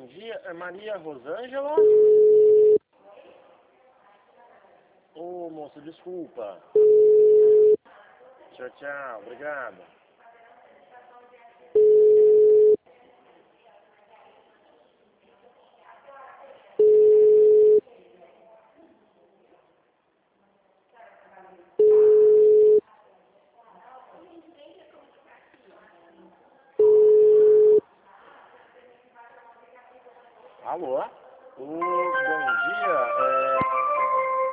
dia. É Maria Rosângela? Ô, moça, desculpa. Tchau, tchau. Obrigado. Alô? Bom dia.